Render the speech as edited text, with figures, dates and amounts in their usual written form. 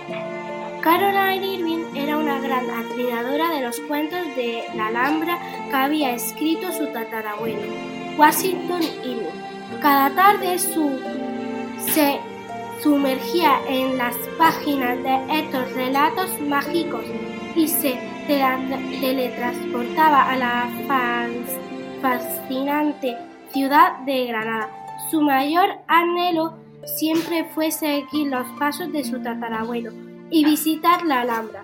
Caroline Irving era una gran admiradora de los cuentos de la Alhambra que había escrito su tatarabuelo, Washington Irving. Cada tarde se sumergía en las páginas de estos relatos mágicos y se teletransportaba a la fascinante ciudad de Granada. Su mayor anhelo siempre fue seguir los pasos de su tatarabuelo y visitar la Alhambra.